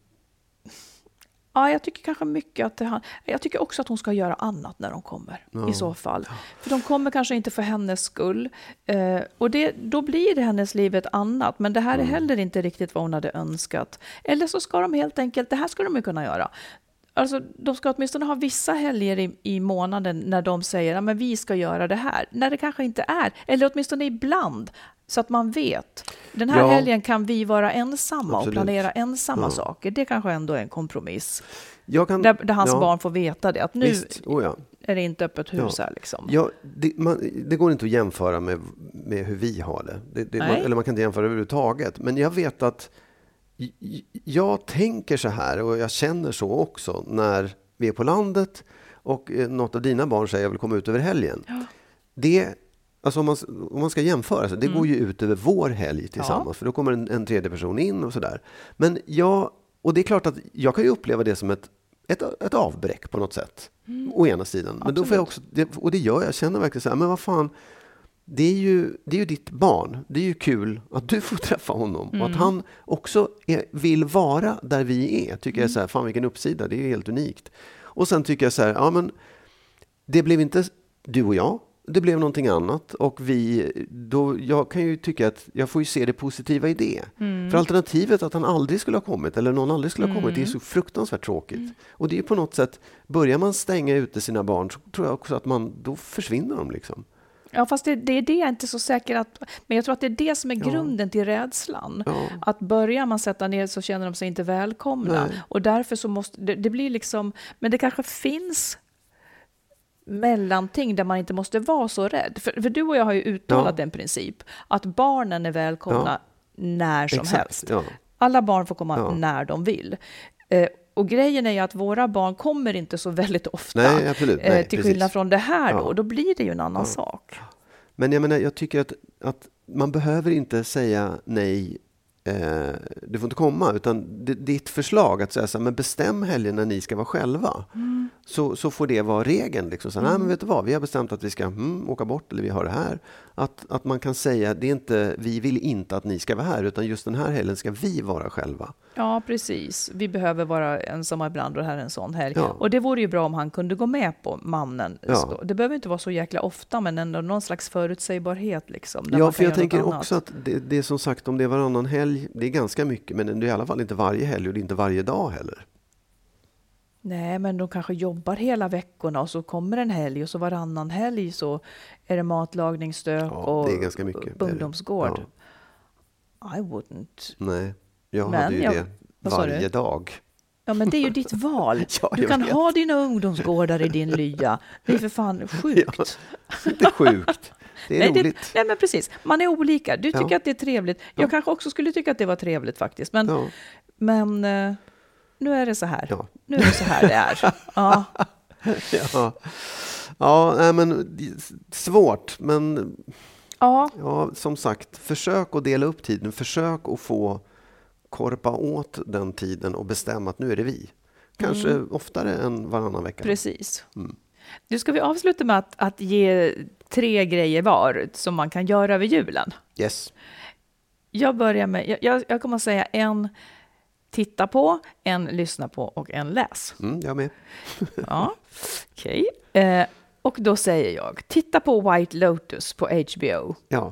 Ja, jag tycker kanske mycket att jag tycker också att hon ska göra annat när de kommer i så fall. För de kommer kanske inte för hennes skull. Och då blir det hennes liv ett annat. Men det här är heller inte riktigt vad hon hade önskat. Eller så ska de helt enkelt, det här ska de ju kunna göra. Alltså, de ska åtminstone ha vissa helger i månaden när de säger att vi ska göra det här. När det kanske inte är. Eller åtminstone ibland. Så att man vet. Den här helgen kan vi vara ensamma och planera ensamma saker. Det kanske ändå är en kompromiss. Där hans barn får veta det. Att nu är det inte öppet hus här. Liksom. Det går inte att jämföra med hur vi har det. Eller man kan inte jämföra överhuvudtaget. Men jag vet att Jag tänker så här, och jag känner så också när vi är på landet och något av dina barn säger jag vill komma ut över helgen. Ja. Det, alltså om man ska jämföra, så det går ju ut över vår helg tillsammans, för då kommer en tredje person in och sådär. Men och det är klart att jag kan ju uppleva det som ett avbräck på något sätt, å ena sidan. Men då får jag också, och det gör jag känner verkligen så här, men vad fan, det är ju ditt barn. Det är ju kul att du får träffa honom. Och att han också vill vara där vi är. Tycker jag så här, fan vilken uppsida. Det är ju helt unikt. Och sen tycker jag så här, ja men det blev inte du och jag. Det blev någonting annat. Och jag kan ju tycka att jag får ju se det positiva i det. För alternativet att han aldrig skulle ha kommit, eller någon aldrig skulle ha kommit, det är så fruktansvärt tråkigt. Och det är ju på något sätt, börjar man stänga ute sina barn, så tror jag också att då försvinner de liksom. Ja, fast det är det jag är inte så säker men jag tror att det är det som är grunden till rädslan. Ja. Att börjar man sätta ner så känner de sig inte välkomna. Nej. Och därför så måste det blir liksom, men det kanske finns mellanting där man inte måste vara så rädd. För du och jag har ju uttalat en princip, att barnen är välkomna när som helst. Ja. Alla barn får komma när de vill. Och grejen är ju att våra barn kommer inte så väldigt ofta. Nej, absolut. Nej, till skillnad från det här då. Då blir det ju en annan sak. Men jag menar, jag tycker att man behöver inte säga nej, du får inte komma. Utan ditt förslag att säga så här, men bestäm helgen när ni ska vara själva. Så får det vara regeln. Liksom. Så, nej, men vet du vad, vi har bestämt att vi ska åka bort, eller vi har det här. Att man kan säga, vi vill inte att ni ska vara här, utan just den här helgen ska vi vara själva. Ja, precis. Vi behöver vara ensamma ibland och det här är en sån helg. Ja. Och det vore ju bra om han kunde gå med på mannen. Ja. Det behöver inte vara så jäkla ofta, men ändå någon slags förutsägbarhet. Liksom, ja, för jag tänker också att det är som sagt, om det är varannan helg, det är ganska mycket, men det är i alla fall inte varje helg och det är inte varje dag heller. Nej, men de kanske jobbar hela veckorna och så kommer en helg och så varannan helg så är det matlagningsstök och det är ganska mycket. Ungdomsgård. I wouldn't. Nej, jag hade ju det varje dag. Ja, men det är ju ditt val. Du kan ha dina ungdomsgårdar i din lya. Det är för fan sjukt. Ja, det är sjukt. Det är roligt. Nej, men precis. Man är olika. Du tycker att det är trevligt. Jag kanske också skulle tycka att det var trevligt faktiskt. Men nu är det så här. Ja. Nu är det så här det är. Ja. Ja, men svårt. Men som sagt, försök att dela upp tiden. Försök att få korpa åt den tiden och bestämma att nu är det vi. Kanske oftare än varannan vecka. Precis. Nu ska vi avsluta med att ge 3 grejer var som man kan göra över julen. Yes. Jag börjar med, jag kommer att säga en titta på, en lyssna på och en läs. Jag med. Ja, okej. Och då säger jag, titta på White Lotus på HBO. Ja.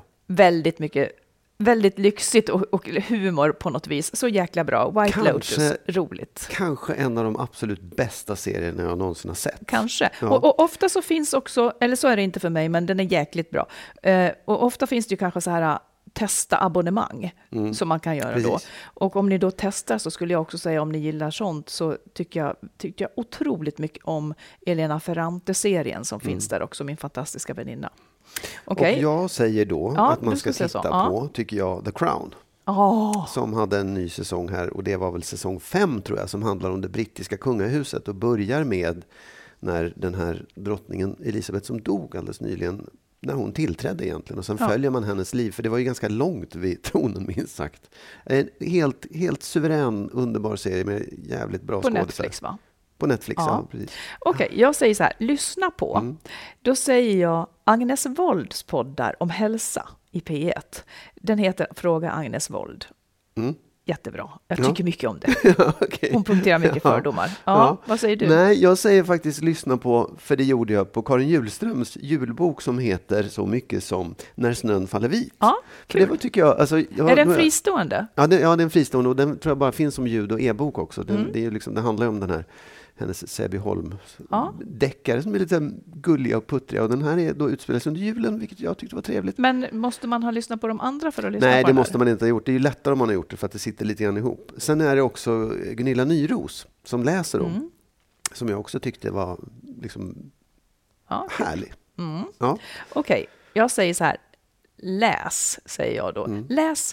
Väldigt lyxigt och humor på något vis. Så jäkla bra. White Lotus, roligt. Kanske en av de absolut bästa serierna jag någonsin har sett. Kanske. Ja. Och ofta så finns också, eller så är det inte för mig, men den är jäkligt bra. Och ofta finns det ju kanske så här testa abonnemang som man kan göra då. Och om ni då testar så skulle jag också säga, om ni gillar sånt, så tyckte jag otroligt mycket om Elena Ferrante-serien som finns där också, min fantastiska väninna. Okay. Och jag säger då att man ska titta på, tycker jag, The Crown. Som hade en ny säsong här, och det var väl säsong 5 tror jag, som handlar om det brittiska kungahuset och börjar med när den här drottningen Elisabeth som dog alldeles nyligen, när hon tillträdde egentligen, och sen följer man hennes liv, för det var ju ganska långt vid tronen minst sagt. En helt suverän, underbar serie med jävligt bra skådespelare. På Netflix va? På Netflix, ja precis. Okej, jag säger så här, lyssna på. Då säger jag Agnes Wolds poddar om hälsa i P1. Den heter Fråga Agnes Wold. Jättebra. Jag tycker mycket om det. Okay. Hon punkterar mycket fördomar. Vad säger du? Nej, jag säger faktiskt lyssna på, för det gjorde jag på Karin Hjulströms julbok som heter så mycket som När snön faller vit. Ja, för det var, tycker jag, alltså, är den fristående? Ja, det är en fristående, och den tror jag bara finns som ljud och e-bok också. Det är liksom, det handlar om den här hennes Säby Holm deckare som är lite gulliga och puttriga, och den här är då utspelas under julen, vilket jag tyckte var trevligt. Men måste man ha lyssnat på de andra för att lyssna på Nej, det måste man inte ha gjort. Det är ju lättare om man har gjort det, för att det sitter lite grann ihop. Sen är det också Gunilla Nyros som läser om, som jag också tyckte var liksom härlig. Okej, jag säger så här, läs, säger jag då. Läs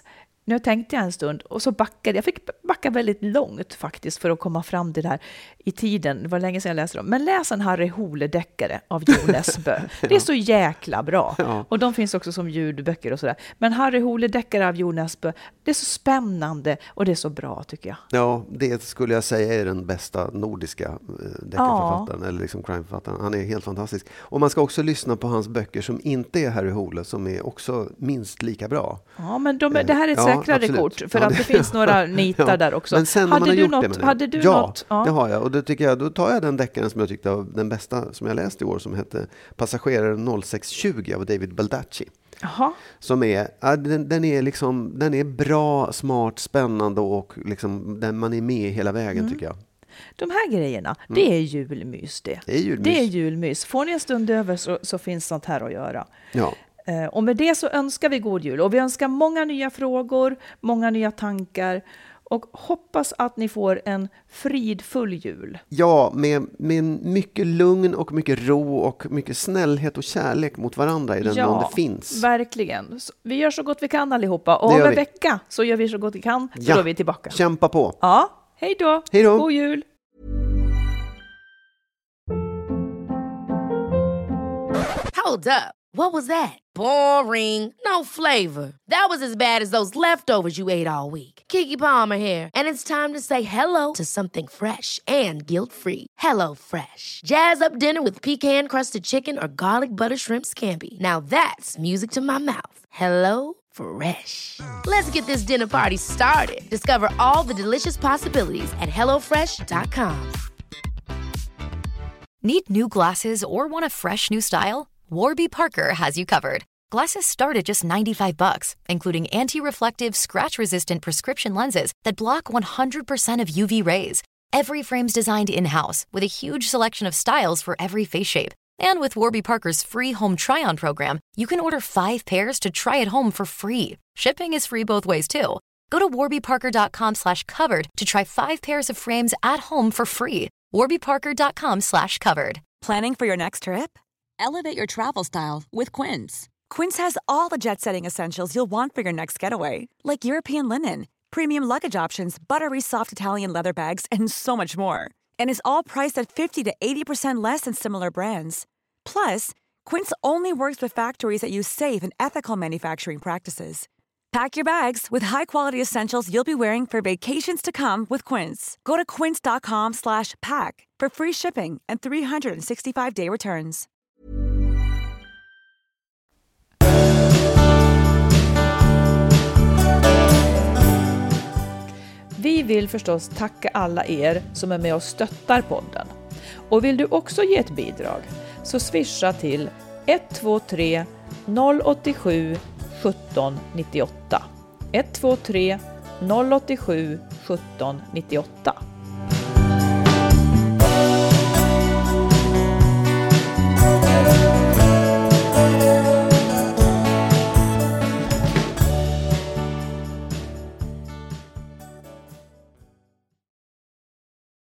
Nu tänkte jag en stund och så backade jag. Fick backa väldigt långt faktiskt för att komma fram till det här i tiden. Det var länge sedan jag läste dem. Men läs en Harry Hole-deckare av Jo Nesbø. Det är så jäkla bra. Ja. Och de finns också som ljudböcker och sådär. Men Harry Hole-deckare av Jo Nesbø, det är så spännande och det är så bra tycker jag. Ja, det skulle jag säga är den bästa nordiska deckarförfattaren eller liksom crime-författaren. Han är helt fantastisk. Och man ska också lyssna på hans böcker som inte är Harry Hole, som är också minst lika bra. Ja, men det här är ett säkrare kort för att det finns några nitar där också. Men sen hade du något? Hade du något? Ja, det har jag. Och det tycker jag, då tar jag den deckaren som jag tyckte var den bästa som jag läste i år, som hette Passagerare 0620 av David Baldacci. Aha. Som är, den är bra, smart, spännande och liksom, den man är med hela vägen tycker jag. De här grejerna, det är julmys det. Det är julmys. Får ni en stund över så finns sånt här att göra. Ja. Och med det så önskar vi god jul. Och vi önskar många nya frågor, många nya tankar. Och hoppas att ni får en fridfull jul. Ja, med mycket lugn och mycket ro och mycket snällhet och kärlek mot varandra i den mån det finns. Verkligen. Vi gör så gott vi kan allihopa. Och om en vecka så gör vi så gott vi kan. Så då är vi tillbaka. Kämpa på. Ja, hej då. Hej då. God jul. Hold up. What was that? Boring. No flavor. That was as bad as those leftovers you ate all week. Keke Palmer here, and it's time to say hello to something fresh and guilt-free. Hello Fresh. Jazz up dinner with pecan-crusted chicken or garlic butter shrimp scampi. Now that's music to my mouth. Hello Fresh. Let's get this dinner party started. Discover all the delicious possibilities at hellofresh.com. Need new glasses or want a fresh new style? Warby Parker has you covered. Glasses start at just $95, including anti-reflective, scratch-resistant prescription lenses that block 100% of UV rays. Every frame's designed in-house with a huge selection of styles for every face shape. And with Warby Parker's free home try-on program, you can order 5 pairs to try at home for free. Shipping is free both ways, too. Go to warbyparker.com/covered to try 5 pairs of frames at home for free. warbyparker.com/covered. Planning for your next trip? Elevate your travel style with Quince. Quince has all the jet-setting essentials you'll want for your next getaway, like European linen, premium luggage options, buttery soft Italian leather bags, and so much more. And is all priced at 50 to 80% less than similar brands. Plus, Quince only works with factories that use safe and ethical manufacturing practices. Pack your bags with high-quality essentials you'll be wearing for vacations to come with Quince. Go to quince.com/pack for free shipping and 365-day returns. Vi vill förstås tacka alla er som är med och stöttar podden. Och vill du också ge ett bidrag så swisha till 123 087 1798. 123 087 1798.